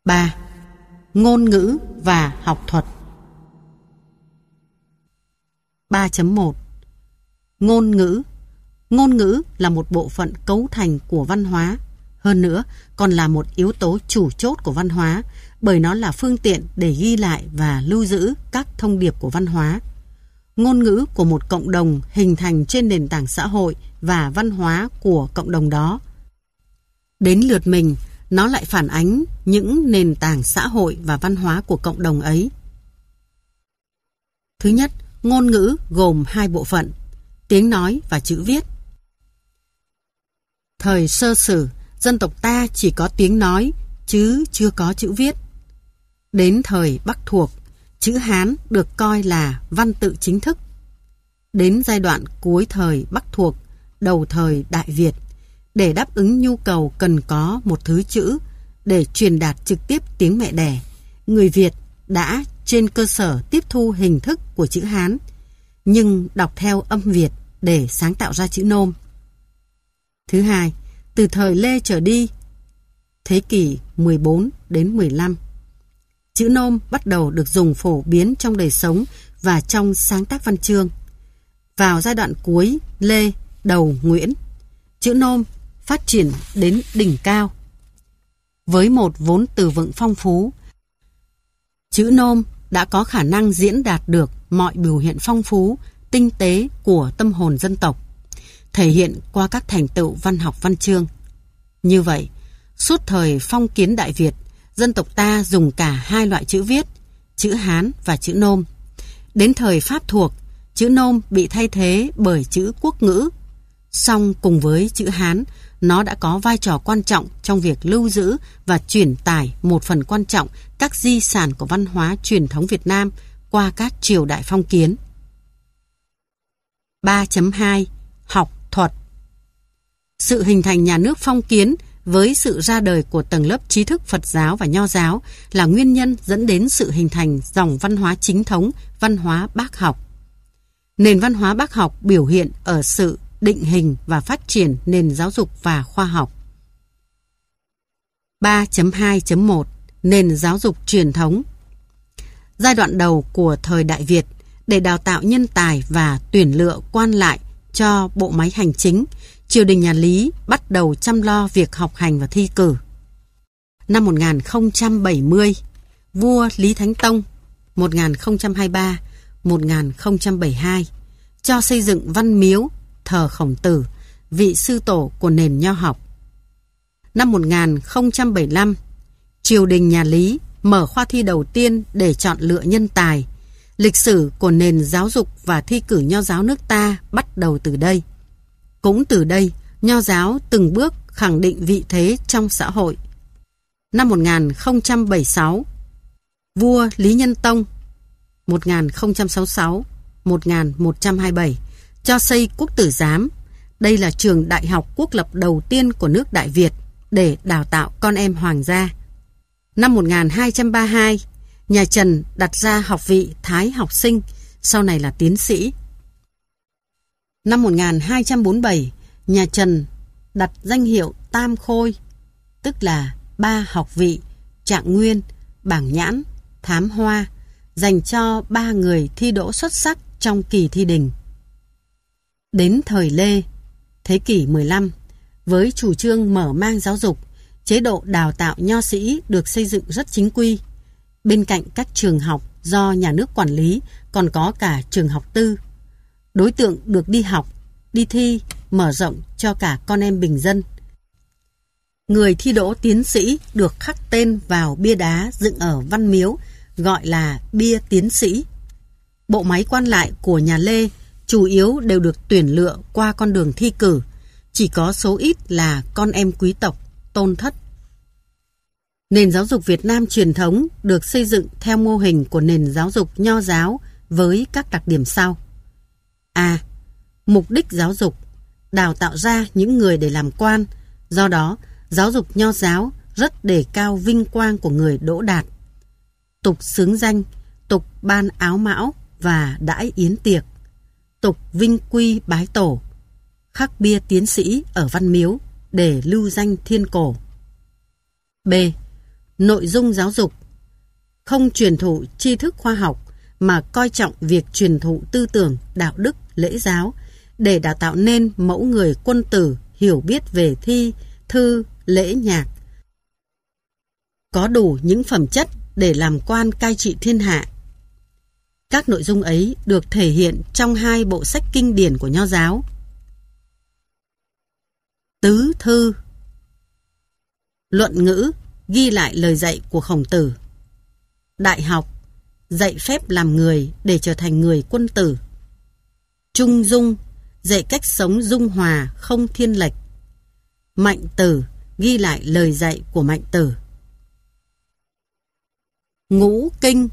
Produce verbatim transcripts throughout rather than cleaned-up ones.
ba. Ngôn ngữ và học thuật. ba chấm một. Ngôn ngữ. Ngôn ngữ là một bộ phận cấu thành của văn hóa. Hơn nữa, còn là một yếu tố chủ chốt của văn hóa, bởi nó là phương tiện để ghi lại và lưu giữ các thông điệp của văn hóa. Ngôn ngữ của một cộng đồng hình thành trên nền tảng xã hội và văn hóa của cộng đồng đó. Đến lượt mình, nó lại phản ánh những nền tảng xã hội và văn hóa của cộng đồng ấy. Thứ nhất, ngôn ngữ gồm hai bộ phận, tiếng nói và chữ viết. Thời sơ sử, dân tộc ta chỉ có tiếng nói, chứ chưa có chữ viết. Đến thời Bắc thuộc, chữ Hán được coi là văn tự chính thức. Đến giai đoạn cuối thời Bắc thuộc, đầu thời Đại Việt, để đáp ứng nhu cầu cần có một thứ chữ để truyền đạt trực tiếp tiếng mẹ đẻ, người Việt đã trên cơ sở tiếp thu hình thức của chữ Hán, nhưng đọc theo âm Việt để sáng tạo ra chữ Nôm. Thứ hai, từ thời Lê trở đi, thế kỷ mười bốn đến mười lăm, chữ Nôm bắt đầu được dùng phổ biến trong đời sống và trong sáng tác văn chương. Vào giai đoạn cuối Lê, đầu Nguyễn, chữ Nôm phát triển đến đỉnh cao. Với một vốn từ vựng phong phú, chữ Nôm đã có khả năng diễn đạt được mọi biểu hiện phong phú, tinh tế của tâm hồn dân tộc, thể hiện qua các thành tựu văn học văn chương. Như vậy, suốt thời phong kiến Đại Việt, dân tộc ta dùng cả hai loại chữ viết, chữ Hán và chữ Nôm. Đến thời Pháp thuộc, chữ Nôm bị thay thế bởi chữ quốc ngữ. Song cùng với chữ Hán, nó đã có vai trò quan trọng trong việc lưu giữ và truyền tải một phần quan trọng các di sản của văn hóa truyền thống Việt Nam qua các triều đại phong kiến. ba chấm hai. Học thuật. Sự hình thành nhà nước phong kiến với sự ra đời của tầng lớp trí thức Phật giáo và Nho giáo là nguyên nhân dẫn đến sự hình thành dòng văn hóa chính thống, văn hóa Bác học. Nền văn hóa Bác học biểu hiện ở sự định hình và phát triển nền giáo dục và khoa học. ba chấm hai chấm một. Nền giáo dục truyền thống. Giai đoạn đầu của thời Đại Việt, để đào tạo nhân tài và tuyển lựa quan lại cho bộ máy hành chính, triều đình nhà Lý bắt đầu chăm lo việc học hành và thi cử. Năm một nghìn không trăm bảy mươi, vua Lý Thánh Tông một nghìn không trăm hai mươi ba đến một nghìn không trăm bảy mươi hai cho xây dựng Văn Miếu, thờ Khổng Tử, vị sư tổ của nền nho học. Năm một nghìn không trăm bảy mươi lăm, triều đình nhà Lý mở khoa thi đầu tiên để chọn lựa nhân tài. Lịch sử của nền giáo dục và thi cử nho giáo nước ta bắt đầu từ đây. Cũng từ đây, nho giáo từng bước khẳng định vị thế trong xã hội. Năm một nghìn không trăm bảy mươi sáu, vua Lý Nhân Tông một nghìn không trăm sáu mươi sáu đến một nghìn một trăm hai mươi bảy cho xây Quốc tử giám. Đây là trường đại học quốc lập đầu tiên của nước Đại Việt để đào tạo con em hoàng gia. Năm một nghìn hai trăm ba mươi hai, nhà Trần đặt ra học vị Thái học sinh, sau này là tiến sĩ. Năm một nghìn hai trăm bốn mươi bảy, nhà Trần đặt danh hiệu Tam Khôi, tức là ba học vị Trạng Nguyên, Bảng Nhãn, Thám Hoa, dành cho ba người thi đỗ xuất sắc trong kỳ thi đình. Đến thời Lê, thế kỷ mười lăm, với chủ trương mở mang giáo dục, chế độ đào tạo nho sĩ được xây dựng rất chính quy. Bên cạnh các trường học do nhà nước quản lý, còn có cả trường học tư. Đối tượng được đi học, đi thi mở rộng cho cả con em bình dân. Người thi đỗ tiến sĩ được khắc tên vào bia đá dựng ở Văn Miếu, gọi là bia tiến sĩ. Bộ máy quan lại của nhà Lê chủ yếu đều được tuyển lựa qua con đường thi cử, chỉ có số ít là con em quý tộc, tôn thất. Nền giáo dục Việt Nam truyền thống được xây dựng theo mô hình của nền giáo dục nho giáo với các đặc điểm sau. A. Mục đích giáo dục: đào tạo ra những người để làm quan, do đó giáo dục nho giáo rất đề cao vinh quang của người đỗ đạt. Tục xướng danh, tục ban áo mão và đãi yến tiệc, tục vinh quy bái tổ, khắc bia tiến sĩ ở Văn Miếu để lưu danh thiên cổ. B. nội dung giáo dục, không truyền thụ tri thức khoa học mà coi trọng việc truyền thụ tư tưởng, đạo đức, lễ giáo để đào tạo nên mẫu người quân tử hiểu biết về thi, thư, lễ nhạc, có đủ những phẩm chất để làm quan cai trị thiên hạ. Các nội dung ấy được thể hiện trong hai bộ sách kinh điển của Nho giáo. Tứ thư, luận ngữ ghi lại lời dạy của Khổng Tử. Đại học dạy phép làm người để trở thành người quân tử. Trung dung dạy cách sống dung hòa không thiên lệch. Mạnh tử ghi lại lời dạy của Mạnh Tử. Ngũ kinh,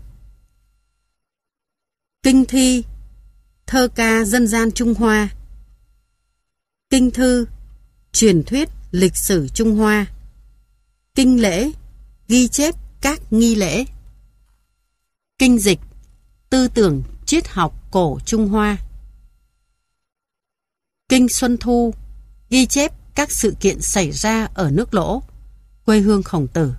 kinh thi, thơ ca dân gian Trung Hoa. Kinh thư, truyền thuyết lịch sử Trung Hoa. Kinh lễ, ghi chép các nghi lễ. Kinh dịch, tư tưởng triết học cổ Trung Hoa. Kinh Xuân Thu, ghi chép các sự kiện xảy ra ở nước Lỗ, quê hương Khổng Tử.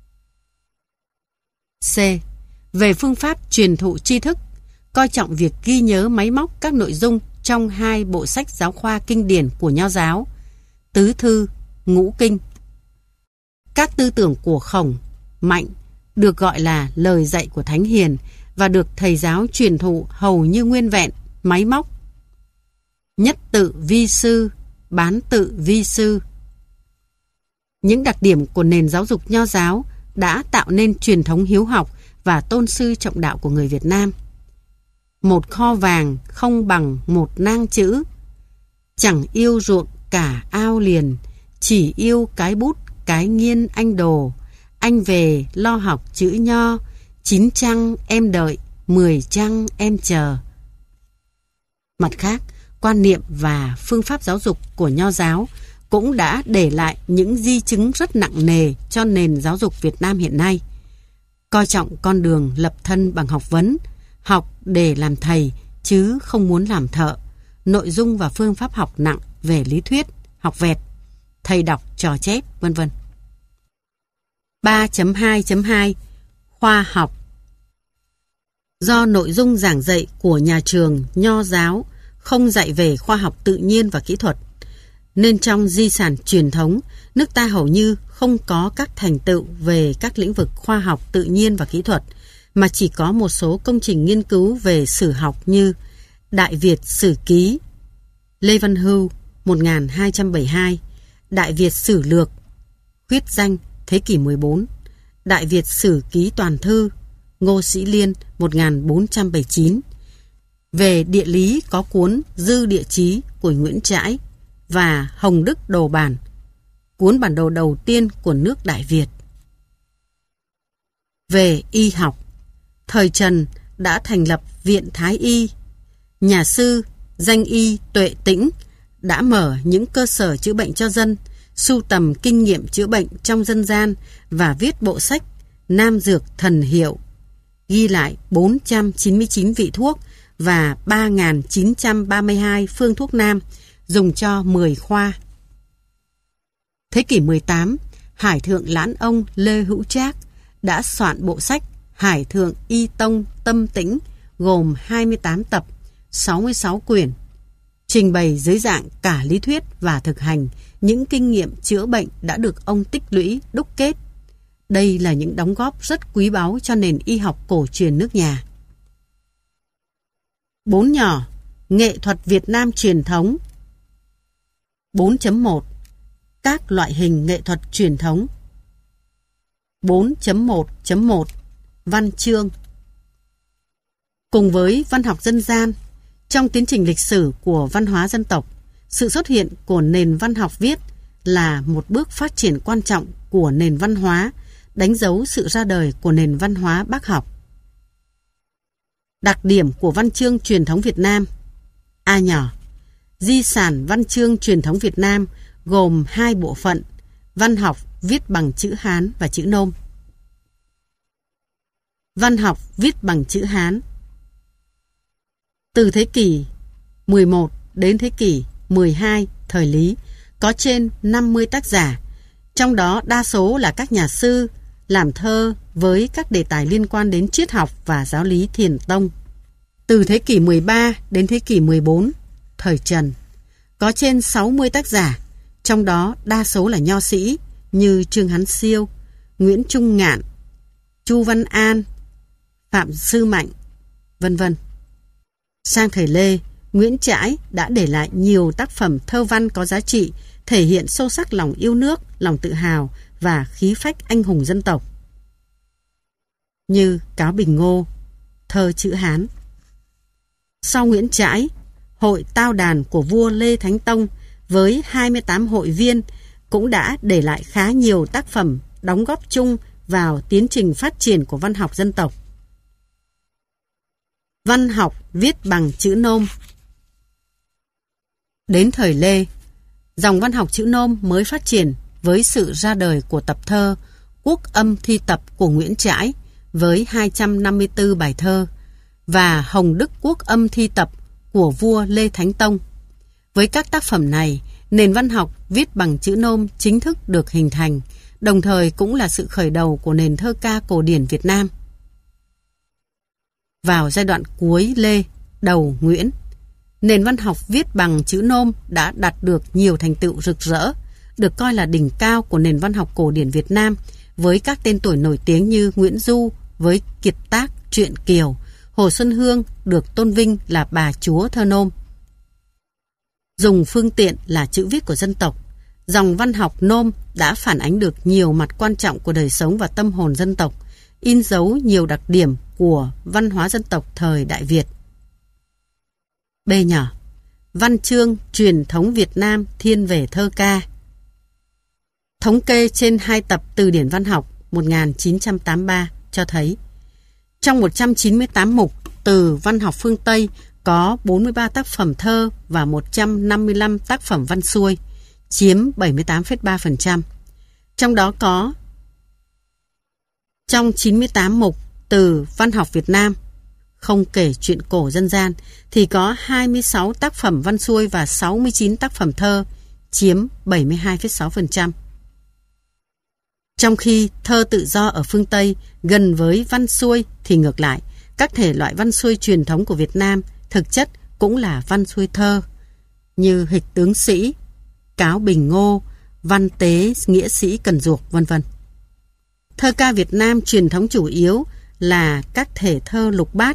C. Về phương pháp truyền thụ tri thức, coi trọng việc ghi nhớ máy móc các nội dung trong hai bộ sách giáo khoa kinh điển của Nho giáo, Tứ thư, Ngũ kinh. Các tư tưởng của Khổng, Mạnh được gọi là lời dạy của Thánh Hiền và được thầy giáo truyền thụ hầu như nguyên vẹn, máy móc. Nhất tự vi sư, bán tự vi sư. Những đặc điểm của nền giáo dục Nho giáo đã tạo nên truyền thống hiếu học và tôn sư trọng đạo của người Việt Nam. Một kho vàng không bằng một nang chữ. Chẳng yêu ruộng cả ao liền, chỉ yêu cái bút cái nghiên anh đồ. Anh về lo học chữ Nho, chín trăng em đợi, mười trăng em chờ. Mặt khác, quan niệm và phương pháp giáo dục của Nho giáo cũng đã để lại những di chứng rất nặng nề cho nền giáo dục Việt Nam hiện nay. Coi trọng con đường lập thân bằng học vấn, học để làm thầy chứ không muốn làm thợ, nội dung và phương pháp học nặng về lý thuyết, học vẹt, thầy đọc trò chép, vân vân. ba chấm hai chấm hai Khoa học. Do nội dung giảng dạy của nhà trường Nho giáo không dạy về khoa học tự nhiên và kỹ thuật, nên trong di sản truyền thống, nước ta hầu như không có các thành tựu về các lĩnh vực khoa học tự nhiên và kỹ thuật, mà chỉ có một số công trình nghiên cứu về sử học như Đại Việt Sử Ký, Lê Văn Hưu một nghìn hai trăm bảy mươi hai, Đại Việt Sử Lược, Khuyết Danh thế kỷ mười bốn, Đại Việt Sử Ký Toàn Thư, Ngô Sĩ Liên một nghìn bốn trăm bảy mươi chín. Về địa lý có cuốn Dư Địa Chí của Nguyễn Trãi và Hồng Đức Đồ Bản, cuốn bản đồ đầu tiên của nước Đại Việt. Về y học, thời Trần đã thành lập Viện Thái Y. Nhà sư danh y Tuệ Tĩnh đã mở những cơ sở chữa bệnh cho dân, sưu tầm kinh nghiệm chữa bệnh trong dân gian và viết bộ sách Nam Dược Thần Hiệu, ghi lại bốn trăm chín mươi chín vị thuốc và ba nghìn chín trăm ba mươi hai phương thuốc nam dùng cho mười khoa. Thế kỷ mười tám, Hải thượng Lãn Ông Lê Hữu Trác đã soạn bộ sách Hải thượng Y Tông Tâm Tĩnh gồm hai mươi tám tập, sáu mươi sáu quyển, trình bày dưới dạng cả lý thuyết và thực hành những kinh nghiệm chữa bệnh đã được ông tích lũy, đúc kết. Đây là những đóng góp rất quý báu cho nền y học cổ truyền nước nhà. Bốn nhỏ, nghệ thuật Việt Nam truyền thống. bốn chấm một Các loại hình nghệ thuật truyền thống. bốn chấm một chấm một Văn chương. Cùng với văn học dân gian, trong tiến trình lịch sử của văn hóa dân tộc, sự xuất hiện của nền văn học viết là một bước phát triển quan trọng của nền văn hóa, đánh dấu sự ra đời của nền văn hóa Bác học. Đặc điểm của văn chương truyền thống Việt Nam. A nhỏ, di sản văn chương truyền thống Việt Nam gồm hai bộ phận, văn học viết bằng chữ Hán và chữ Nôm. Văn học viết bằng chữ Hán. Từ thế kỷ mười một đến thế kỷ mười hai thời Lý, có trên năm mươi tác giả, trong đó đa số là các nhà sư, làm thơ với các đề tài liên quan đến triết học và giáo lý Thiền tông. Từ thế kỷ mười ba đến thế kỷ mười bốn, thời Trần, có trên sáu mươi tác giả, trong đó đa số là nho sĩ như Trương Hán Siêu, Nguyễn Trung Ngạn, Chu Văn An, Phạm Sư Mạnh, vân vân. Sang thời Lê, Nguyễn Trãi đã để lại nhiều tác phẩm thơ văn có giá trị, thể hiện sâu sắc lòng yêu nước, lòng tự hào và khí phách anh hùng dân tộc, như Cáo Bình Ngô, thơ chữ Hán. Sau Nguyễn Trãi, Hội Tao Đàn của vua Lê Thánh Tông với hai mươi tám hội viên cũng đã để lại khá nhiều tác phẩm đóng góp chung vào tiến trình phát triển của văn học dân tộc. Văn học viết bằng chữ nôm. Đến thời Lê, dòng văn học chữ nôm mới phát triển với sự ra đời của tập thơ Quốc Âm Thi Tập của Nguyễn Trãi với hai trăm năm mươi tư bài thơ và Hồng Đức Quốc Âm Thi Tập của vua Lê Thánh Tông. Với các tác phẩm này, nền văn học viết bằng chữ nôm chính thức được hình thành, đồng thời cũng là sự khởi đầu của nền thơ ca cổ điển Việt Nam. Vào giai đoạn cuối Lê, đầu Nguyễn, nền văn học viết bằng chữ nôm đã đạt được nhiều thành tựu rực rỡ, được coi là đỉnh cao của nền văn học cổ điển Việt Nam, với các tên tuổi nổi tiếng như Nguyễn Du với kiệt tác Truyện Kiều, Hồ Xuân Hương được tôn vinh là bà chúa thơ nôm. Dùng phương tiện là chữ viết của dân tộc, dòng văn học nôm đã phản ánh được nhiều mặt quan trọng của đời sống và tâm hồn dân tộc, in dấu nhiều đặc điểm của văn hóa dân tộc thời Đại Việt. B nhỏ, văn chương truyền thống Việt Nam thiên về thơ ca. Thống kê trên hai tập Từ điển văn học một nghìn chín trăm tám mươi ba cho thấy, trong một trăm chín mươi tám mục từ văn học phương Tây có bốn mươi ba tác phẩm thơ và một trăm năm mươi lăm tác phẩm văn xuôi, chiếm bảy mươi tám phẩy ba phần trăm. Trong đó có trong chín mươi tám mục từ văn học Việt Nam, không kể truyện cổ dân gian, thì có hai mươi sáu tác phẩm văn xuôi và sáu mươi chín tác phẩm thơ, chiếm bảy mươi hai phẩy sáu phần trăm. Trong khi thơ tự do ở phương Tây gần với văn xuôi thì ngược lại, các thể loại văn xuôi truyền thống của Việt Nam thực chất cũng là văn xuôi thơ, như Hịch Tướng Sĩ, Cáo Bình Ngô, Văn Tế Nghĩa Sĩ Cần Duộc, vân vân. Thơ ca Việt Nam truyền thống chủ yếu là các thể thơ lục bát,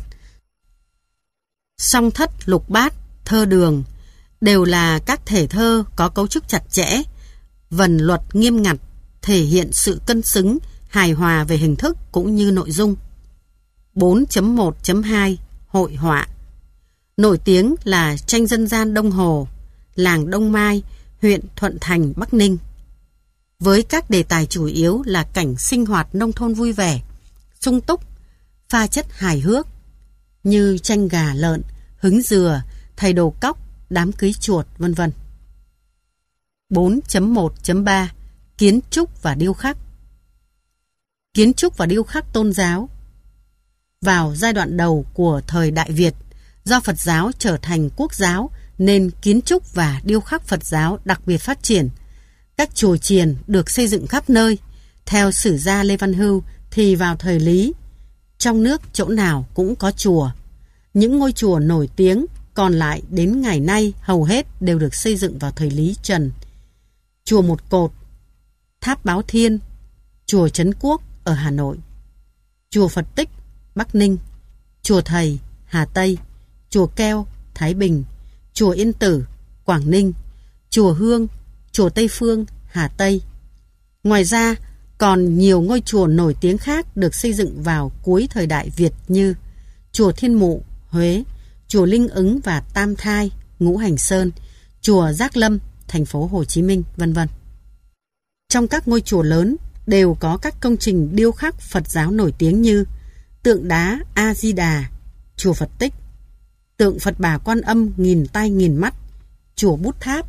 song thất lục bát, thơ đường, đều là các thể thơ có cấu trúc chặt chẽ, vần luật nghiêm ngặt, thể hiện sự cân xứng, hài hòa về hình thức cũng như nội dung. bốn chấm một chấm hai Hội họa. Nổi tiếng là tranh dân gian Đông Hồ, làng Đông Mai, huyện Thuận Thành, Bắc Ninh. Với các đề tài chủ yếu là cảnh sinh hoạt nông thôn vui vẻ, sung túc, pha chất hài hước, như tranh gà lợn, hứng dừa, thầy đồ cóc, đám cưới chuột, vân vân. bốn chấm một chấm ba Kiến trúc và điêu khắc. Kiến trúc và điêu khắc tôn giáo. Vào giai đoạn đầu của thời Đại Việt, do Phật giáo trở thành quốc giáo nên kiến trúc và điêu khắc Phật giáo đặc biệt phát triển. Các chùa chiền được xây dựng khắp nơi. Theo sử gia Lê Văn Hưu thì vào thời Lý, trong nước chỗ nào cũng có chùa. Những ngôi chùa nổi tiếng còn lại đến ngày nay hầu hết đều được xây dựng vào thời Lý Trần. Chùa Một Cột, Tháp Báo Thiên, chùa Trấn Quốc ở Hà Nội, chùa Phật Tích, Bắc Ninh, chùa Thầy, Hà Tây, chùa Keo, Thái Bình, chùa Yên Tử, Quảng Ninh, chùa Hương, chùa Tây Phương, Hà Tây. Ngoài ra, còn nhiều ngôi chùa nổi tiếng khác được xây dựng vào cuối thời Đại Việt như chùa Thiên Mụ, Huế, chùa Linh Ứng và Tam Thai, Ngũ Hành Sơn, chùa Giác Lâm, thành phố Hồ Chí Minh, vân vân. Trong các ngôi chùa lớn đều có các công trình điêu khắc Phật giáo nổi tiếng như tượng đá A Di Đà, chùa Phật Tích, tượng Phật Bà Quan Âm nghìn tay nghìn mắt, chùa Bút Tháp,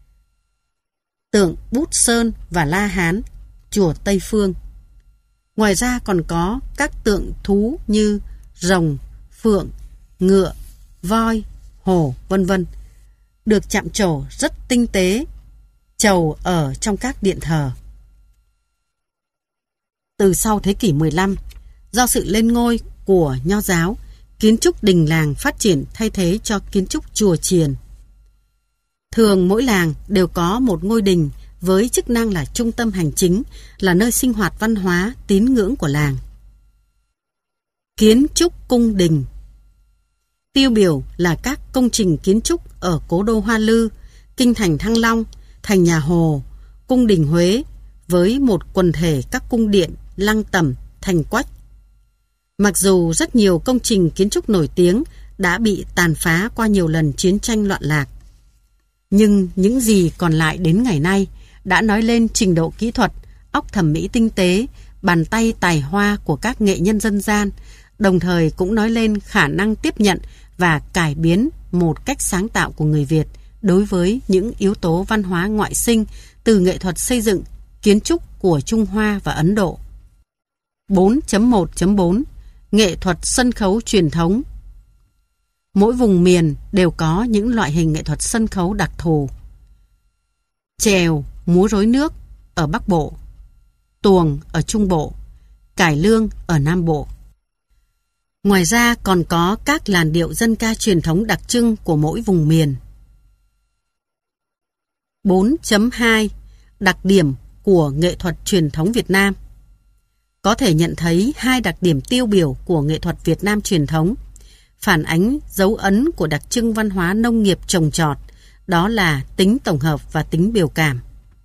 tượng Bút Sơn và La Hán, chùa Tây Phương. Ngoài ra còn có các tượng thú như rồng, phượng, ngựa, voi, hổ, vân vân, được chạm trổ rất tinh tế, trầu ở trong các điện thờ. Từ sau thế kỷ mười lăm, do sự lên ngôi của Nho giáo, kiến trúc đình làng phát triển thay thế cho kiến trúc chùa chiền. Thường mỗi làng đều có một ngôi đình với chức năng là trung tâm hành chính, là nơi sinh hoạt văn hóa, tín ngưỡng của làng. Kiến trúc cung đình. Tiêu biểu là các công trình kiến trúc ở cố đô Hoa Lư, kinh thành Thăng Long, thành nhà Hồ, cung đình Huế với một quần thể các cung điện, lăng tẩm, thành quách. Mặc dù rất nhiều công trình kiến trúc nổi tiếng đã bị tàn phá qua nhiều lần chiến tranh loạn lạc, nhưng những gì còn lại đến ngày nay đã nói lên trình độ kỹ thuật, óc thẩm mỹ tinh tế, bàn tay tài hoa của các nghệ nhân dân gian, đồng thời cũng nói lên khả năng tiếp nhận và cải biến một cách sáng tạo của người Việt đối với những yếu tố văn hóa ngoại sinh từ nghệ thuật xây dựng, kiến trúc của Trung Hoa và Ấn Độ. bốn chấm một chấm bốn Nghệ thuật sân khấu truyền thống. Mỗi vùng miền đều có những loại hình nghệ thuật sân khấu đặc thù. Chèo, múa rối nước ở Bắc Bộ, tuồng ở Trung Bộ, cải lương ở Nam Bộ. Ngoài ra còn có các làn điệu dân ca truyền thống đặc trưng của mỗi vùng miền. bốn chấm hai Đặc điểm của nghệ thuật truyền thống Việt Nam. Có thể nhận thấy hai đặc điểm tiêu biểu của nghệ thuật Việt Nam truyền thống, phản ánh dấu ấn của đặc trưng văn hóa nông nghiệp trồng trọt, đó là tính tổng hợp và tính biểu cảm.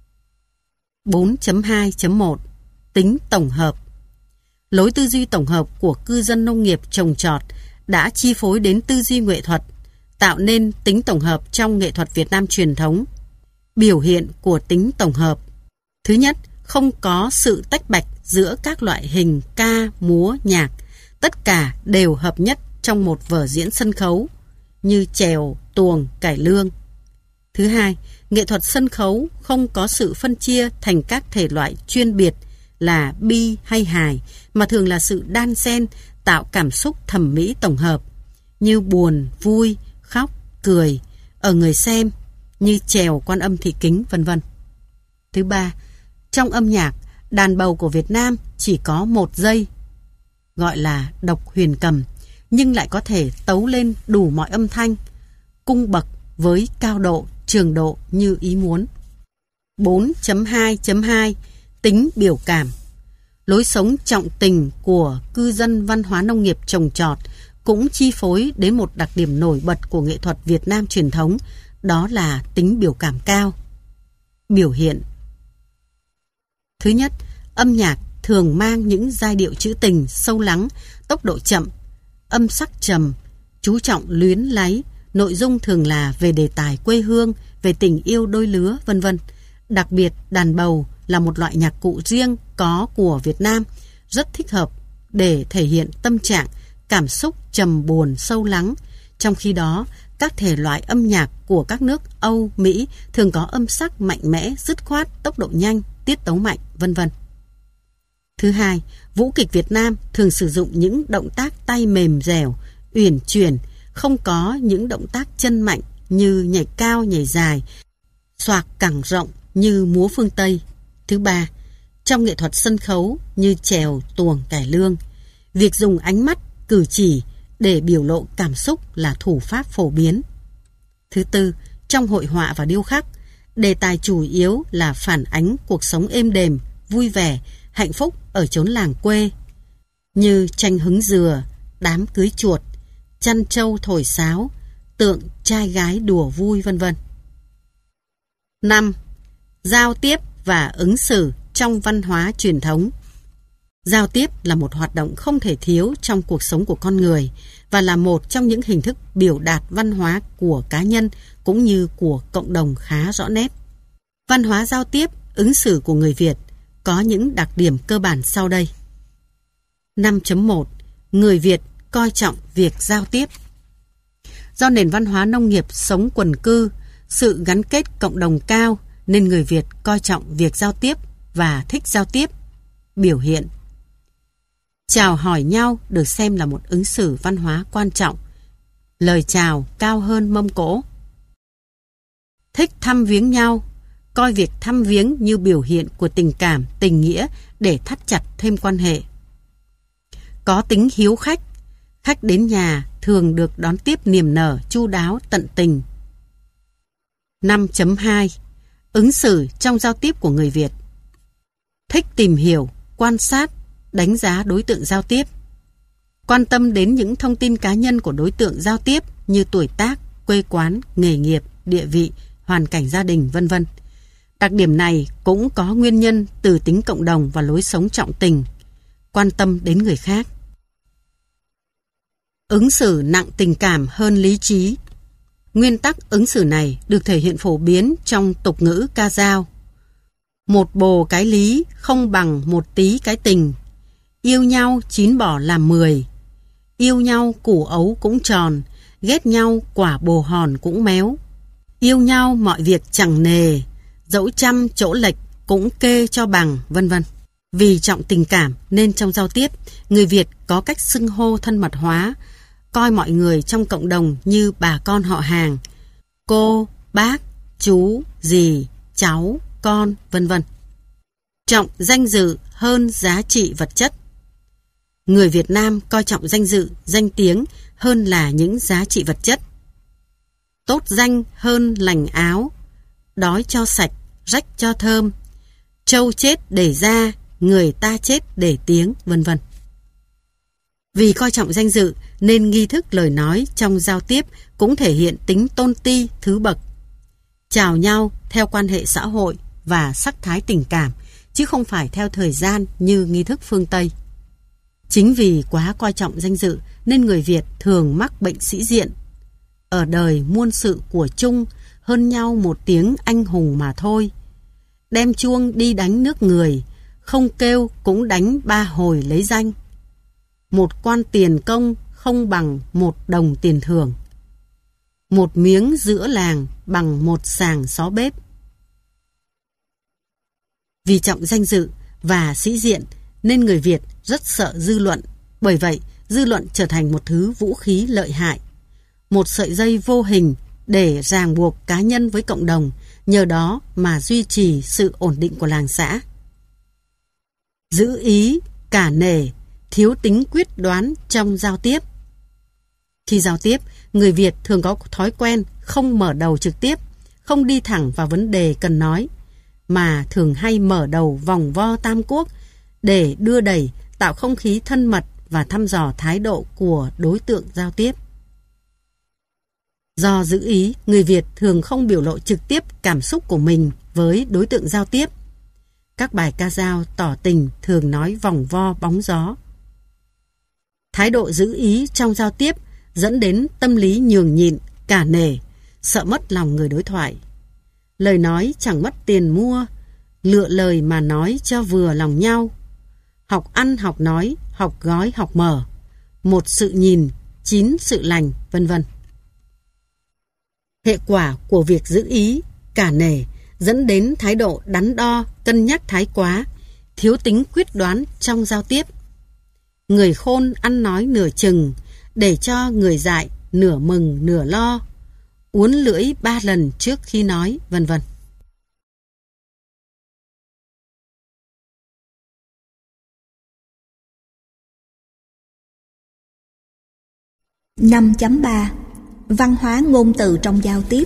bốn chấm hai chấm một Tính tổng hợp. Lối tư duy tổng hợp của cư dân nông nghiệp trồng trọt đã chi phối đến tư duy nghệ thuật, tạo nên tính tổng hợp trong nghệ thuật Việt Nam truyền thống. Biểu hiện của tính tổng hợp: thứ nhất, không có sự tách bạch giữa các loại hình ca, múa, nhạc, tất cả đều hợp nhất trong một vở diễn sân khấu như chèo, tuồng, cải lương. Thứ hai, nghệ thuật sân khấu không có sự phân chia thành các thể loại chuyên biệt là bi hay hài, mà thường là sự đan xen tạo cảm xúc thẩm mỹ tổng hợp như buồn, vui, khóc, cười ở người xem, như chèo Quan Âm Thị Kính, vân vân. Thứ ba, trong âm nhạc, đàn bầu của Việt Nam chỉ có một dây, gọi là độc huyền cầm, nhưng lại có thể tấu lên đủ mọi âm thanh, cung bậc với cao độ, trường độ như ý muốn. bốn chấm hai chấm hai Tính biểu cảm. Lối sống trọng tình của cư dân văn hóa nông nghiệp trồng trọt cũng chi phối đến một đặc điểm nổi bật của nghệ thuật Việt Nam truyền thống, đó là tính biểu cảm cao. Biểu hiện: thứ nhất, âm nhạc thường mang những giai điệu trữ tình sâu lắng, tốc độ chậm, âm sắc trầm, chú trọng luyến láy, nội dung thường là về đề tài quê hương, về tình yêu đôi lứa, vân vân. Đặc biệt, đàn bầu là một loại nhạc cụ riêng có của Việt Nam, rất thích hợp để thể hiện tâm trạng, cảm xúc trầm buồn sâu lắng. Trong khi đó, các thể loại âm nhạc của các nước Âu, Mỹ thường có âm sắc mạnh mẽ, dứt khoát, tốc độ nhanh, tiết tấu mạnh, vân vân. Thứ hai, vũ kịch Việt Nam thường sử dụng những động tác tay mềm dẻo, uyển chuyển, không có những động tác chân mạnh như nhảy cao, nhảy dài, xoạc cẳng rộng như múa phương Tây. Thứ ba, trong nghệ thuật sân khấu như chèo, tuồng, cải lương, việc dùng ánh mắt, cử chỉ để biểu lộ cảm xúc là thủ pháp phổ biến. Thứ tư, trong hội họa và điêu khắc, đề tài chủ yếu là phản ánh cuộc sống êm đềm, vui vẻ, hạnh phúc ở chốn làng quê, như tranh hứng dừa, đám cưới chuột, chăn trâu thổi sáo, tượng trai gái đùa vui, vân vân. năm. Giao tiếp và ứng xử trong văn hóa truyền thống. Giao tiếp là một hoạt động không thể thiếu trong cuộc sống của con người và là một trong những hình thức biểu đạt văn hóa của cá nhân cũng như của cộng đồng khá rõ nét. Văn hóa giao tiếp, ứng xử của người Việt có những đặc điểm cơ bản sau đây. năm chấm một Người Việt coi trọng việc giao tiếp. Do nền văn hóa nông nghiệp sống quần cư, sự gắn kết cộng đồng cao nên người Việt coi trọng việc giao tiếp và thích giao tiếp. Biểu hiện: chào hỏi nhau được xem là một ứng xử văn hóa quan trọng. Lời chào cao hơn mâm cỗ. Thích thăm viếng nhau, coi việc thăm viếng như biểu hiện của tình cảm, tình nghĩa để thắt chặt thêm quan hệ. Có tính hiếu khách, khách đến nhà thường được đón tiếp niềm nở, chu đáo, tận tình. năm chấm hai. Ứng xử trong giao tiếp của người Việt. Thích tìm hiểu, quan sát, đánh giá đối tượng giao tiếp. Quan tâm đến những thông tin cá nhân của đối tượng giao tiếp như tuổi tác, quê quán, nghề nghiệp, địa vị, hoàn cảnh gia đình, vân vân. Đặc điểm này cũng có nguyên nhân từ tính cộng đồng và lối sống trọng tình, quan tâm đến người khác. Ứng xử nặng tình cảm hơn lý trí. Nguyên tắc ứng xử này được thể hiện phổ biến trong tục ngữ ca dao. Một bồ cái lý không bằng một tí cái tình. Yêu nhau chín bỏ làm mười. Yêu nhau củ ấu cũng tròn, ghét nhau quả bồ hòn cũng méo. Yêu nhau mọi việc chẳng nề, dẫu trăm chỗ lệch cũng kê cho bằng, vân vân. Vì trọng tình cảm nên trong giao tiếp, người Việt có cách xưng hô thân mật hóa, coi mọi người trong cộng đồng như bà con họ hàng, cô, bác, chú, dì, cháu, con, vân vân. Trọng danh dự hơn giá trị vật chất. Người Việt Nam coi trọng danh dự, danh tiếng hơn là những giá trị vật chất. Tốt danh hơn lành áo, đói cho sạch, rách cho thơm, trâu chết để da, người ta chết để tiếng, vân vân. Vì coi trọng danh dự nên nghi thức lời nói trong giao tiếp cũng thể hiện tính tôn ti, thứ bậc. Chào nhau theo quan hệ xã hội và sắc thái tình cảm, chứ không phải theo thời gian như nghi thức phương Tây. Chính vì quá coi trọng danh dự nên người Việt thường mắc bệnh sĩ diện. Ở đời muôn sự của chung, hơn nhau một tiếng anh hùng mà thôi. Đem chuông đi đánh nước người, không kêu cũng đánh ba hồi lấy danh. Một quan tiền công không bằng một đồng tiền thưởng. Một miếng giữa làng bằng một sàng xó bếp. Vì trọng danh dự và sĩ diện nên người Việt rất sợ dư luận. Bởi vậy, dư luận trở thành một thứ vũ khí lợi hại, một sợi dây vô hình để ràng buộc cá nhân với cộng đồng, nhờ đó mà duy trì sự ổn định của làng xã. Giữ ý, cả nể, thiếu tính quyết đoán trong giao tiếp. Khi giao tiếp, người Việt thường có thói quen không mở đầu trực tiếp, không đi thẳng vào vấn đề cần nói, mà thường hay mở đầu vòng vo tam quốc để đưa đẩy, tạo không khí thân mật và thăm dò thái độ của đối tượng giao tiếp. Do giữ ý, người Việt thường không biểu lộ trực tiếp cảm xúc của mình với đối tượng giao tiếp. Các bài ca dao tỏ tình thường nói vòng vo bóng gió. Thái độ giữ ý trong giao tiếp dẫn đến tâm lý nhường nhịn, cả nể, sợ mất lòng người đối thoại. Lời nói chẳng mất tiền mua, lựa lời mà nói cho vừa lòng nhau. Học ăn học nói, học gói học mở, một sự nhìn, chín sự lành, vân vân. Hệ quả của việc giữ ý, cả nể dẫn đến thái độ đắn đo, cân nhắc thái quá, thiếu tính quyết đoán trong giao tiếp. Người khôn ăn nói nửa chừng, để cho người dại nửa mừng nửa lo, uốn lưỡi ba lần trước khi nói, vân vân. năm chấm ba. Văn hóa ngôn từ trong giao tiếp.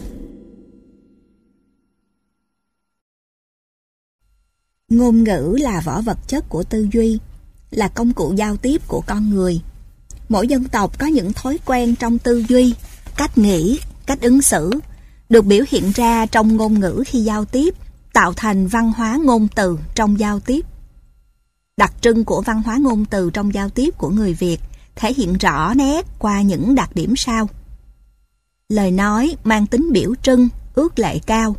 Ngôn ngữ là vỏ vật chất của tư duy, là công cụ giao tiếp của con người. Mỗi dân tộc có những thói quen trong tư duy, cách nghĩ, cách ứng xử, được biểu hiện ra trong ngôn ngữ khi giao tiếp, tạo thành văn hóa ngôn từ trong giao tiếp. Đặc trưng của văn hóa ngôn từ trong giao tiếp của người Việt thể hiện rõ nét qua những đặc điểm sau. Lời nói mang tính biểu trưng, ước lệ cao.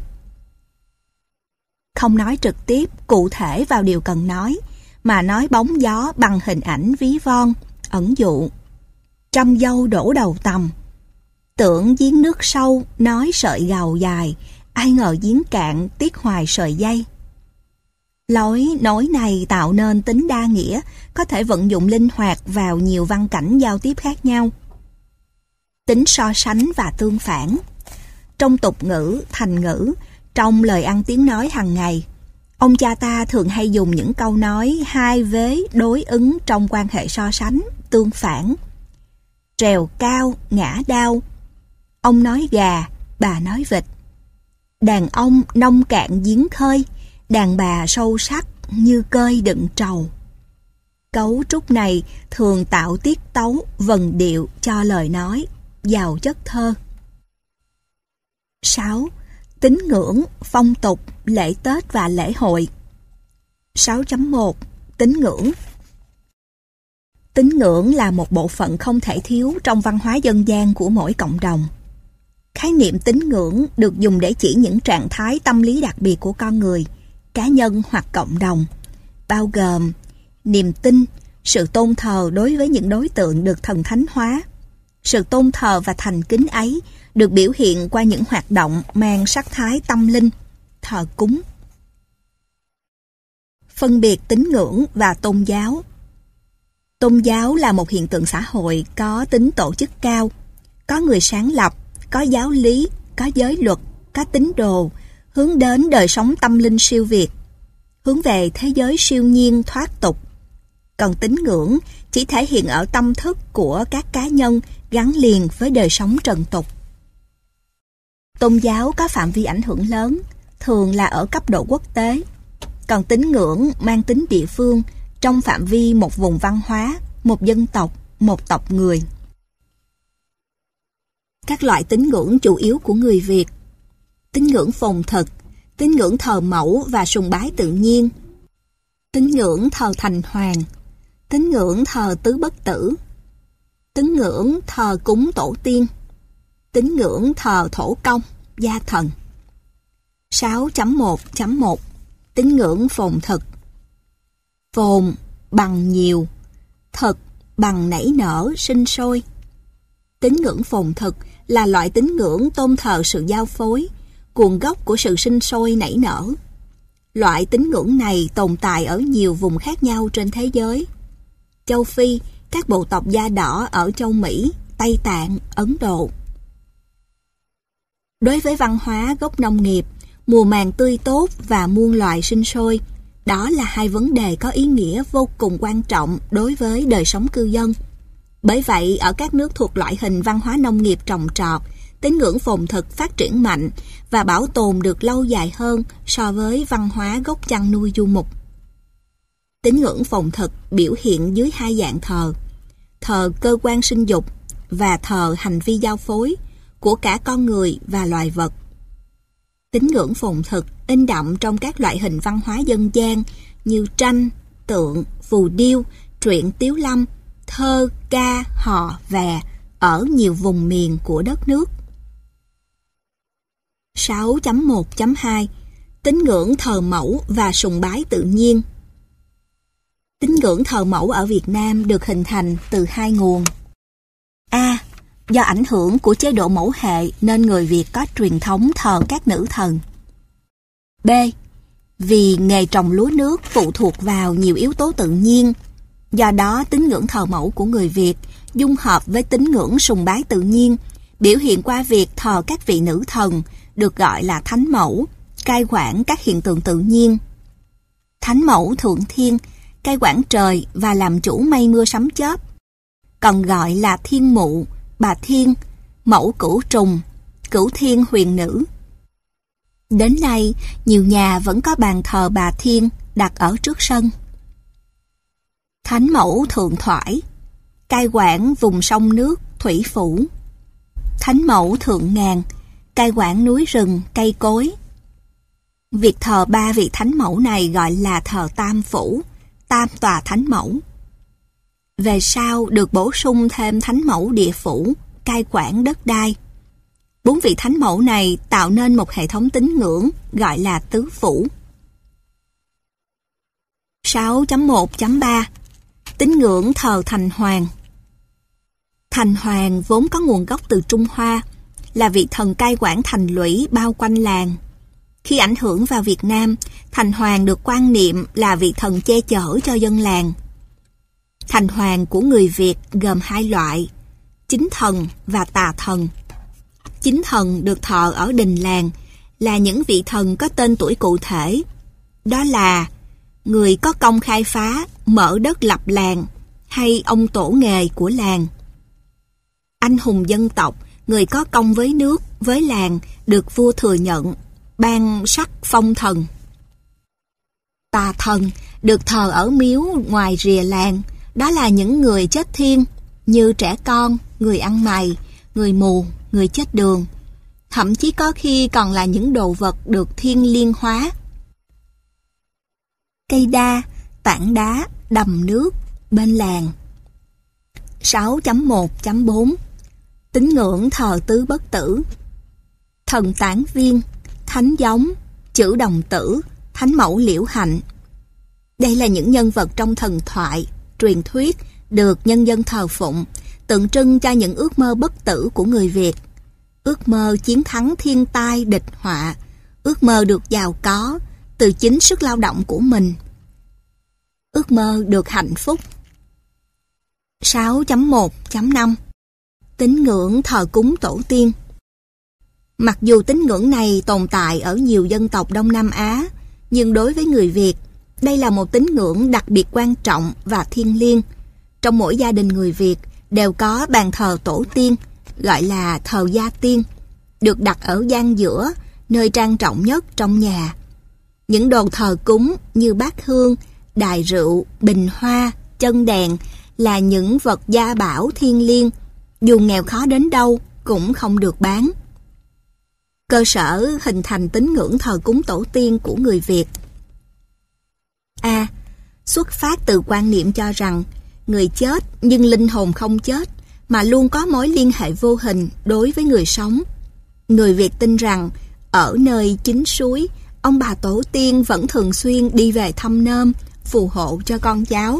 Không nói trực tiếp, cụ thể vào điều cần nói, mà nói bóng gió bằng hình ảnh ví von, ẩn dụ. Trăm dâu đổ đầu tầm. Tưởng giếng nước sâu, nói sợi gàu dài, ai ngờ giếng cạn, tiếc hoài sợi dây. Lối nói này tạo nên tính đa nghĩa, có thể vận dụng linh hoạt vào nhiều văn cảnh giao tiếp khác nhau. Tính so sánh và tương phản. Trong tục ngữ, thành ngữ, Trong lời ăn tiếng nói hàng ngày, ông cha ta thường hay dùng những câu nói hai vế đối ứng trong quan hệ so sánh, tương phản. Trèo cao, ngã đao. Ông nói gà, bà nói vịt. Đàn ông nông cạn giếng khơi, đàn bà sâu sắc như cơi đựng trầu. Cấu trúc này thường tạo tiết tấu, vần điệu cho lời nói, giàu chất thơ. sáu. Tín ngưỡng, phong tục, lễ Tết và lễ hội. sáu chấm một. Tín ngưỡng. Tín ngưỡng là một bộ phận không thể thiếu trong văn hóa dân gian của mỗi cộng đồng. Khái niệm tín ngưỡng được dùng để chỉ những trạng thái tâm lý đặc biệt của con người, cá nhân hoặc cộng đồng, bao gồm niềm tin, sự tôn thờ đối với những đối tượng được thần thánh hóa. Sự tôn thờ và thành kính ấy được biểu hiện qua những hoạt động mang sắc thái tâm linh, thờ cúng. Phân biệt tín ngưỡng và tôn giáo. Tôn giáo là một hiện tượng xã hội có tính tổ chức cao, có người sáng lập, có giáo lý, có giới luật, có tín đồ, hướng đến đời sống tâm linh siêu việt, hướng về thế giới siêu nhiên thoát tục. Còn tín ngưỡng chỉ thể hiện ở tâm thức của các cá nhân gắn liền với đời sống trần tục. Tôn giáo có phạm vi ảnh hưởng lớn, thường là ở cấp độ quốc tế, còn tín ngưỡng mang tính địa phương trong phạm vi một vùng văn hóa, một dân tộc, một tộc người. Các loại tín ngưỡng chủ yếu của người Việt: tín ngưỡng phồn thực, tín ngưỡng thờ mẫu và sùng bái tự nhiên, tín ngưỡng thờ thành hoàng, tín ngưỡng thờ tứ bất tử, tín ngưỡng thờ cúng tổ tiên, tín ngưỡng thờ thổ công, gia thần. sáu chấm một chấm một. Tín ngưỡng phồn thực. Phồn bằng nhiều, thực bằng nảy nở, sinh sôi. Tín ngưỡng phồn thực là loại tín ngưỡng tôn thờ sự giao phối, nguồn gốc của sự sinh sôi nảy nở. Loại tín ngưỡng này tồn tại ở nhiều vùng khác nhau trên thế giới. Châu Phi, các bộ tộc da đỏ ở châu Mỹ, Tây Tạng, Ấn Độ. Đối với văn hóa gốc nông nghiệp, mùa màng tươi tốt và muôn loài sinh sôi, đó là hai vấn đề có ý nghĩa vô cùng quan trọng đối với đời sống cư dân. Bởi vậy, ở các nước thuộc loại hình văn hóa nông nghiệp trồng trọt, tín ngưỡng phồn thực phát triển mạnh và bảo tồn được lâu dài hơn so với văn hóa gốc chăn nuôi du mục. Tín ngưỡng phồn thực biểu hiện dưới hai dạng thờ: thờ cơ quan sinh dục và thờ hành vi giao phối của cả con người và loài vật. Tín ngưỡng phồn thực in đậm trong các loại hình văn hóa dân gian như tranh, tượng, phù điêu, truyện tiếu lâm, thơ, ca, hò, vè ở nhiều vùng miền của đất nước. sáu chấm một chấm hai. Tín ngưỡng thờ mẫu và sùng bái tự nhiên. Tín ngưỡng thờ mẫu ở Việt Nam được hình thành từ hai nguồn. A. Do ảnh hưởng của chế độ mẫu hệ nên người Việt có truyền thống thờ các nữ thần. B. Vì nghề trồng lúa nước phụ thuộc vào nhiều yếu tố tự nhiên, do đó tín ngưỡng thờ mẫu của người Việt dung hợp với tín ngưỡng sùng bái tự nhiên, biểu hiện qua việc thờ các vị nữ thần được gọi là thánh mẫu, cai quản các hiện tượng tự nhiên. Thánh mẫu thượng thiên, cai quản trời và làm chủ mây mưa sấm chớp, còn gọi là thiên mụ, bà thiên, mẫu cửu trùng, cửu thiên huyền nữ. Đến nay, nhiều nhà vẫn có bàn thờ bà thiên đặt ở trước sân. Thánh mẫu thượng thoải, cai quản vùng sông nước, thủy phủ. Thánh mẫu thượng ngàn, cai quản núi rừng, cây cối. Việc thờ ba vị thánh mẫu này gọi là thờ tam phủ, tam tòa thánh mẫu. Về sau được bổ sung thêm thánh mẫu địa phủ, cai quản đất đai. Bốn vị thánh mẫu này tạo nên một hệ thống tín ngưỡng gọi là tứ phủ. sáu chấm một chấm ba. Tín ngưỡng thờ thành hoàng. Thành hoàng vốn có nguồn gốc từ Trung Hoa, là vị thần cai quản thành lũy bao quanh làng. Khi ảnh hưởng vào Việt Nam, thành hoàng được quan niệm là vị thần che chở cho dân làng. Thành hoàng của người Việt gồm hai loại: chính thần và tà thần. Chính thần được thờ ở đình làng, là những vị thần có tên tuổi cụ thể. Đó là người có công khai phá, mở đất lập làng, hay ông tổ nghề của làng. Anh hùng dân tộc, người có công với nước, với làng, được vua thừa nhận, ban sắc phong thần. Tà thần được thờ ở miếu ngoài rìa làng, đó là những người chết thiên, như trẻ con, người ăn mày, người mù, người chết đường. Thậm chí có khi còn là những đồ vật được thiên liêng hóa. Cây đa, tảng đá, đầm nước, bên làng. sáu chấm một chấm bốn Tín ngưỡng thờ tứ bất tử. Thần tán viên, thánh giống, chữ đồng tử, thánh mẫu liễu hạnh. Đây là những nhân vật trong thần thoại, truyền thuyết được nhân dân thờ phụng, tượng trưng cho những ước mơ bất tử của người Việt. Ước mơ chiến thắng thiên tai địch họa, ước mơ được giàu có từ chính sức lao động của mình. Ước mơ được hạnh phúc. sáu chấm một chấm năm Tín ngưỡng thờ cúng tổ tiên. Mặc dù tín ngưỡng này tồn tại ở nhiều dân tộc Đông Nam Á, nhưng đối với người Việt, đây là một tín ngưỡng đặc biệt quan trọng và thiêng liêng. Trong mỗi gia đình người Việt đều có bàn thờ tổ tiên, gọi là thờ gia tiên, được đặt ở gian giữa, nơi trang trọng nhất trong nhà. Những đồ thờ cúng như bát hương, đài rượu, bình hoa, chân đèn là những vật gia bảo thiêng liêng, dù nghèo khó đến đâu cũng không được bán. Cơ sở hình thành tín ngưỡng thờ cúng tổ tiên của người Việt. A. Xuất phát từ quan niệm cho rằng người chết nhưng linh hồn không chết, mà luôn có mối liên hệ vô hình đối với người sống. Người Việt tin rằng ở nơi chính suối, ông bà tổ tiên vẫn thường xuyên đi về thăm nom, phù hộ cho con cháu.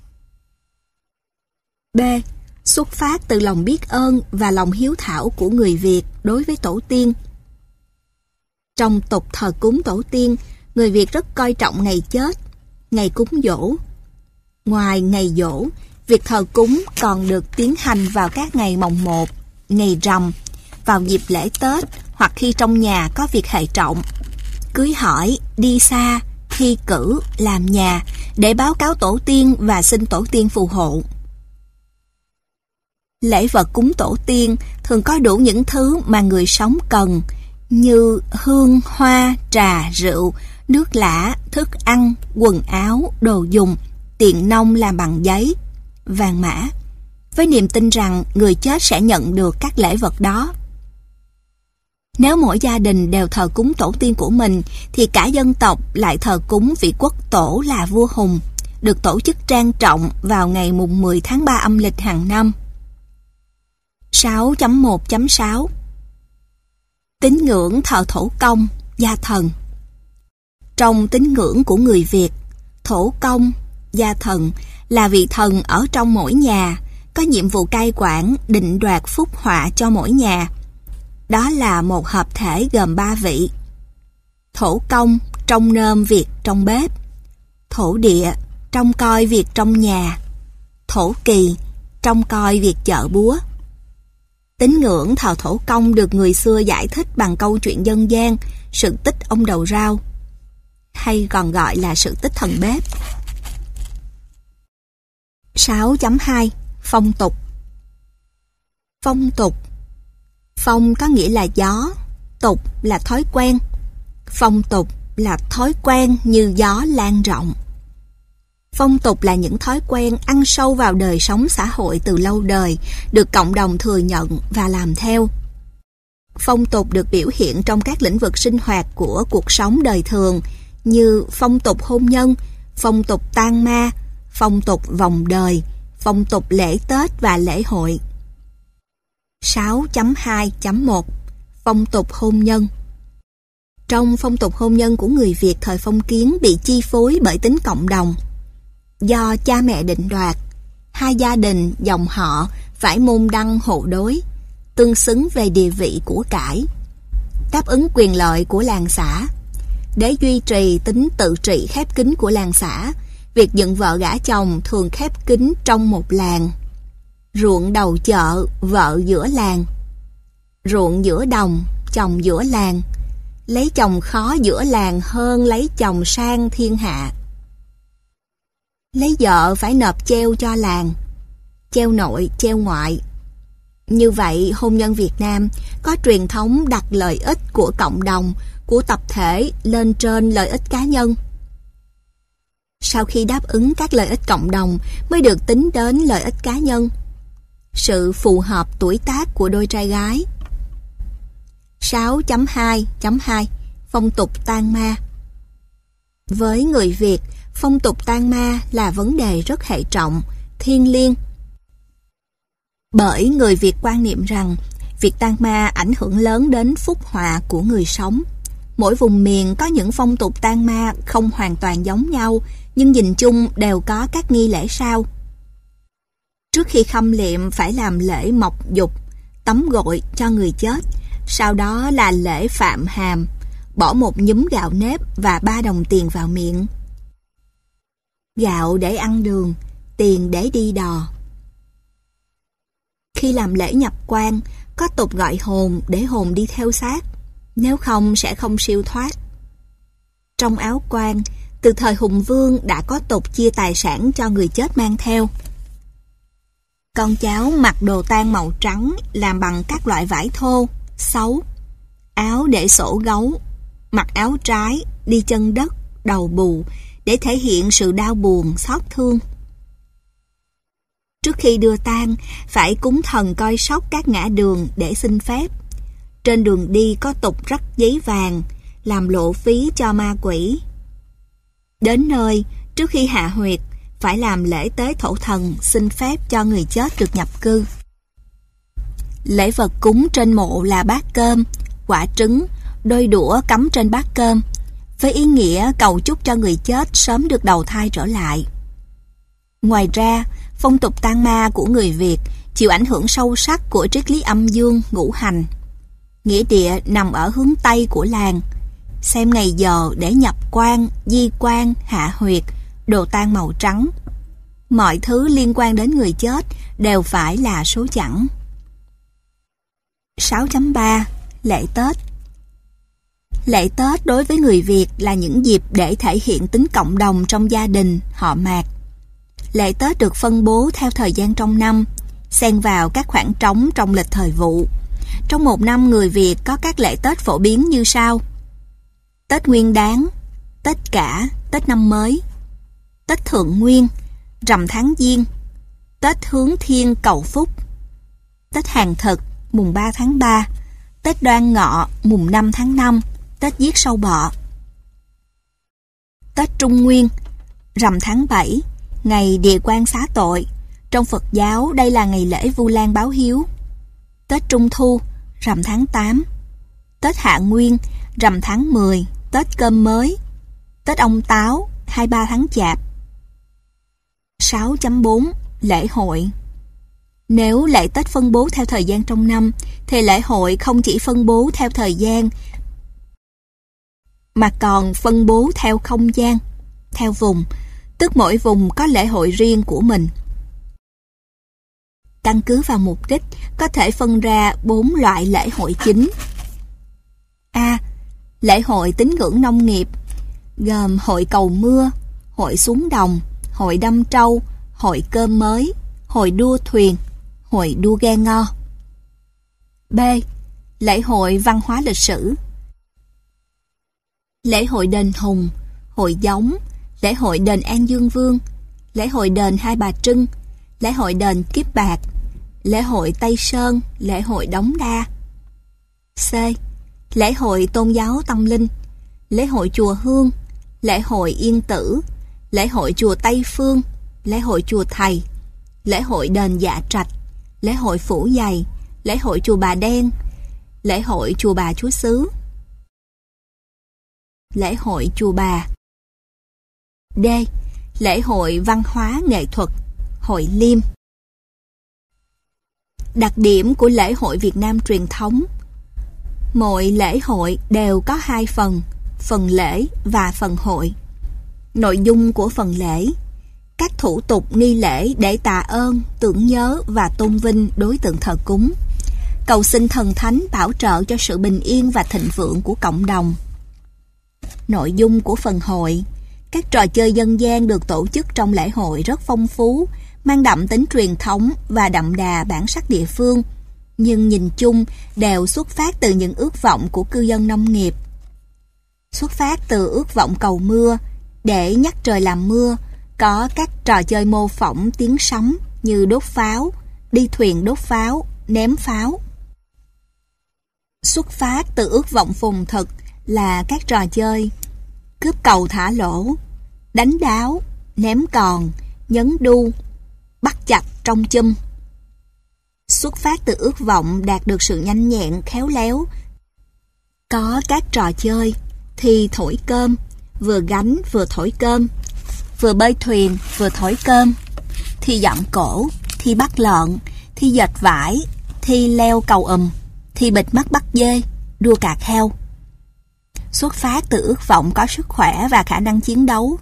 B. Xuất phát từ lòng biết ơn và lòng hiếu thảo của người Việt đối với tổ tiên. Trong tục thờ cúng tổ tiên, người Việt rất coi trọng ngày chết, ngày cúng giỗ. Ngoài ngày giỗ, việc thờ cúng còn được tiến hành vào các ngày mồng một, ngày rằm, vào dịp lễ Tết hoặc khi trong nhà có việc hệ trọng, cưới hỏi, đi xa, thi cử, làm nhà để báo cáo tổ tiên và xin tổ tiên phù hộ. Lễ vật cúng tổ tiên thường có đủ những thứ mà người sống cần, như hương, hoa, trà, rượu, nước lã, thức ăn, quần áo, đồ dùng, tiền nông làm bằng giấy, vàng mã, với niềm tin rằng người chết sẽ nhận được các lễ vật đó. Nếu mỗi gia đình đều thờ cúng tổ tiên của mình, thì cả dân tộc lại thờ cúng vị quốc tổ là vua Hùng, được tổ chức trang trọng vào ngày mùng mười tháng ba âm lịch hàng năm. sáu chấm một chấm sáu Tín ngưỡng thờ thổ công, gia thần. Trong tín ngưỡng của người Việt, thổ công, gia thần là vị thần ở trong mỗi nhà, có nhiệm vụ cai quản, định đoạt phúc họa cho mỗi nhà. Đó là một hợp thể gồm ba vị. Thổ công trông nom việc trong bếp, thổ địa trông coi việc trong nhà, thổ kỳ trông coi việc chợ búa. Tín ngưỡng thờ thổ công được người xưa giải thích bằng câu chuyện dân gian sự tích ông đầu rau, hay còn gọi là sự tích thần bếp. sáu chấm hai Phong tục. Phong tục. Phong có nghĩa là gió, tục là thói quen. Phong tục là thói quen như gió lan rộng. Phong tục là những thói quen ăn sâu vào đời sống xã hội từ lâu đời, được cộng đồng thừa nhận và làm theo. Phong tục được biểu hiện trong các lĩnh vực sinh hoạt của cuộc sống đời thường như phong tục hôn nhân, phong tục tang ma, phong tục vòng đời, phong tục lễ Tết và lễ hội. sáu chấm hai chấm một Phong tục hôn nhân. Trong phong tục hôn nhân của người Việt thời phong kiến bị chi phối bởi tính cộng đồng. Do cha mẹ định đoạt, hai gia đình, dòng họ phải môn đăng hộ đối, tương xứng về địa vị của cải, đáp ứng quyền lợi của làng xã. Để duy trì tính tự trị khép kín của làng xã, việc dựng vợ gả chồng thường khép kín trong một làng. Ruộng đầu chợ, vợ giữa làng. Ruộng giữa đồng, chồng giữa làng Lấy chồng khó giữa làng hơn lấy chồng sang thiên hạ. Lấy vợ phải nộp treo cho làng, treo nội, treo ngoại. Như vậy, hôn nhân Việt Nam có truyền thống đặt lợi ích của cộng đồng, của tập thể lên trên lợi ích cá nhân. Sau khi đáp ứng các lợi ích cộng đồng mới được tính đến lợi ích cá nhân. Sự phù hợp tuổi tác của đôi trai gái. sáu chấm hai chấm hai Phong tục tang ma. Với người Việt, phong tục tang ma là vấn đề rất hệ trọng, thiêng liêng. Bởi người Việt quan niệm rằng việc tang ma ảnh hưởng lớn đến phúc họa của người sống. Mỗi vùng miền có những phong tục tang ma không hoàn toàn giống nhau, nhưng nhìn chung đều có các nghi lễ sau. Trước khi khâm liệm phải làm lễ mộc dục, tắm gội cho người chết. Sau đó là lễ phạm hàm, bỏ một nhúm gạo nếp và ba đồng tiền vào miệng. Gạo để ăn đường, tiền để đi đò. Khi làm lễ nhập quan, có tục gọi hồn để hồn đi theo xác, nếu không sẽ không siêu thoát. Trong áo quan, từ thời Hùng Vương đã có tục chia tài sản cho người chết mang theo. Con cháu mặc đồ tang màu trắng làm bằng các loại vải thô, xấu. Áo để sổ gấu, mặc áo trái, đi chân đất, đầu bù, để thể hiện sự đau buồn, xót thương. Trước khi đưa tang, phải cúng thần coi sóc các ngã đường để xin phép. Trên đường đi có tục rắc giấy vàng, làm lộ phí cho ma quỷ. Đến nơi, trước khi hạ huyệt, phải làm lễ tế thổ thần xin phép cho người chết được nhập cư. Lễ vật cúng trên mộ là bát cơm, quả trứng, đôi đũa cắm trên bát cơm, với ý nghĩa cầu chúc cho người chết sớm được đầu thai trở lại. Ngoài ra, phong tục tang ma của người Việt chịu ảnh hưởng sâu sắc của triết lý âm dương ngũ hành. Nghĩa địa nằm ở hướng Tây của làng, xem ngày giờ để nhập quan, di quan, hạ huyệt, đồ tang màu trắng. Mọi thứ liên quan đến người chết đều phải là số chẵn. sáu chấm ba Lễ Tết. Lễ Tết đối với người Việt là những dịp để thể hiện tính cộng đồng trong gia đình, họ mạc. Lễ Tết được phân bố theo thời gian trong năm, xen vào các khoảng trống trong lịch thời vụ. Trong một năm, người Việt có các lễ Tết phổ biến như sau: Tết Nguyên Đán, Tết Cả, Tết Năm Mới, Tết Thượng Nguyên, rằm tháng Giêng, Tết Hướng Thiên cầu phúc, Tết Hàng Thực, mùng ba tháng ba, Tết Đoan Ngọ, mùng năm tháng năm, Tết Giết Sâu Bọ. Tết Trung Nguyên, rằm tháng bảy, ngày địa quan xá tội. Trong Phật giáo, đây là ngày lễ Vu Lan báo hiếu. Tết Trung Thu, rằm tháng tám. Tết Hạ Nguyên, rằm tháng mười, Tết Cơm Mới. Tết Ông Táo, hai mươi ba tháng Chạp. sáu chấm bốn Lễ hội. Nếu lễ Tết phân bố theo thời gian trong năm, thì lễ hội không chỉ phân bố theo thời gian, mà còn phân bố theo không gian, theo vùng, tức mỗi vùng có lễ hội riêng của mình. Căn cứ vào mục đích, có thể phân ra bốn loại lễ hội chính. A. Lễ hội tín ngưỡng nông nghiệp, gồm hội cầu mưa, hội xuống đồng, hội đâm trâu, hội cơm mới, hội đua thuyền, hội đua ghe ngo. B. Lễ hội văn hóa lịch sử. Lễ hội đền Hùng, hội Gióng, lễ hội đền An Dương Vương, lễ hội đền Hai Bà Trưng, lễ hội đền Kiếp Bạc, lễ hội Tây Sơn, lễ hội Đống Đa. C. Lễ hội tôn giáo tâm linh, lễ hội chùa Hương, lễ hội Yên Tử, lễ hội chùa Tây Phương, lễ hội chùa Thầy, lễ hội đền Dạ Trạch, lễ hội Phủ Giày, lễ hội chùa Bà Đen, lễ hội chùa Bà Chúa Xứ, lễ hội chùa Bà. D. Lễ hội văn hóa nghệ thuật, hội Liêm. Đặc điểm của lễ hội Việt Nam truyền thống: mỗi lễ hội đều có hai phần, phần lễ và phần hội. Nội dung của phần lễ: các thủ tục nghi lễ để tạ ơn, tưởng nhớ và tôn vinh đối tượng thờ cúng. cầu xin thần thánh bảo trợ cho sự bình yên và thịnh vượng của cộng đồng. Nội dung của phần hội: các trò chơi dân gian được tổ chức trong lễ hội rất phong phú, mang đậm tính truyền thống và đậm đà bản sắc địa phương, nhưng nhìn chung đều xuất phát từ những ước vọng của cư dân nông nghiệp. Xuất phát từ ước vọng cầu mưa, để nhắc trời làm mưa, có các trò chơi mô phỏng tiếng sấm như đốt pháo, đi thuyền đốt pháo, ném pháo. Xuất phát từ ước vọng phồn thực là các trò chơi cướp cầu thả lỗ, đánh đáo, ném còn, nhấn đu, bắt chặt trong chum. Xuất phát từ ước vọng đạt được sự nhanh nhẹn, khéo léo, có các trò chơi thi thổi cơm, vừa gánh vừa thổi cơm, vừa bơi thuyền vừa thổi cơm, thi dặm cổ, thi bắt lợn, thi dệt vải, thi leo cầu ùm, thi bịt mắt bắt dê, đua cà kheo. Xuất phát từ ước vọng có sức khỏe và khả năng chiến đấu,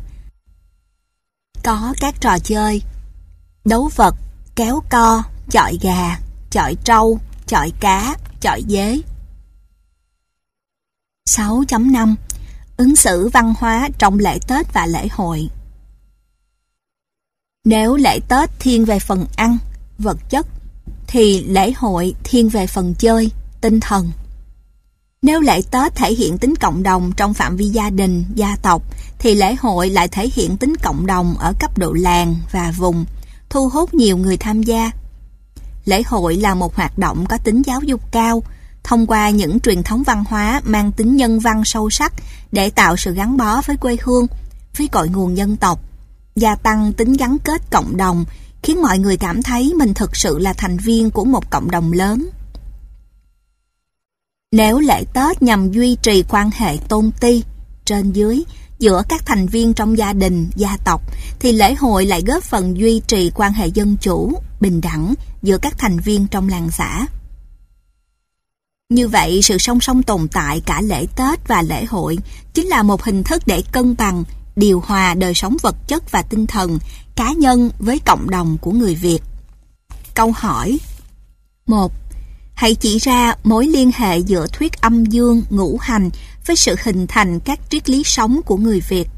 có các trò chơi đấu vật, kéo co, chọi gà, chọi trâu, chọi cá, chọi dế. sáu chấm năm Ứng xử văn hóa trong lễ Tết và lễ hội. Nếu lễ Tết thiên về phần ăn, vật chất, thì lễ hội thiên về phần chơi, tinh thần. Nếu lễ Tết thể hiện tính cộng đồng trong phạm vi gia đình, gia tộc, thì lễ hội lại thể hiện tính cộng đồng ở cấp độ làng và vùng, thu hút nhiều người tham gia. Lễ hội là một hoạt động có tính giáo dục cao, thông qua những truyền thống văn hóa mang tính nhân văn sâu sắc để tạo sự gắn bó với quê hương, với cội nguồn dân tộc, gia tăng tính gắn kết cộng đồng, khiến mọi người cảm thấy mình thực sự là thành viên của một cộng đồng lớn. Nếu lễ Tết nhằm duy trì quan hệ tôn ti, trên dưới, giữa các thành viên trong gia đình, gia tộc, thì lễ hội lại góp phần duy trì quan hệ dân chủ, bình đẳng giữa các thành viên trong làng xã. Như vậy, sự song song tồn tại cả lễ Tết và lễ hội chính là một hình thức để cân bằng, điều hòa đời sống vật chất và tinh thần, cá nhân với cộng đồng của người Việt. Câu hỏi: một. Hãy chỉ ra mối liên hệ giữa thuyết âm dương, ngũ hành với sự hình thành các triết lý sống của người Việt.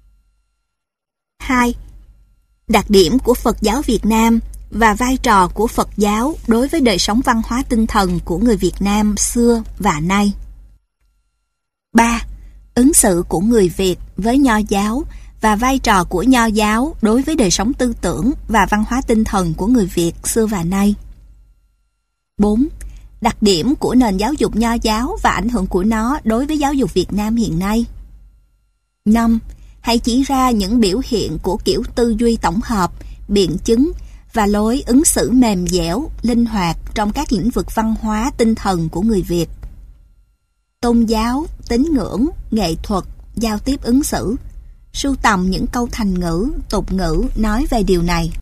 hai. Đặc điểm của Phật giáo Việt Nam và vai trò của Phật giáo đối với đời sống văn hóa tinh thần của người Việt Nam xưa và nay. ba. Ứng xử của người Việt với Nho giáo và vai trò của Nho giáo đối với đời sống tư tưởng và văn hóa tinh thần của người Việt xưa và nay. bốn. Đặc điểm của nền giáo dục Nho giáo và ảnh hưởng của nó đối với giáo dục Việt Nam hiện nay. năm. Hãy chỉ ra những biểu hiện của kiểu tư duy tổng hợp, biện chứng và lối ứng xử mềm dẻo, linh hoạt trong các lĩnh vực văn hóa tinh thần của người Việt. Tôn giáo, tín ngưỡng, nghệ thuật, giao tiếp ứng xử. Sưu tầm những câu thành ngữ, tục ngữ nói về điều này.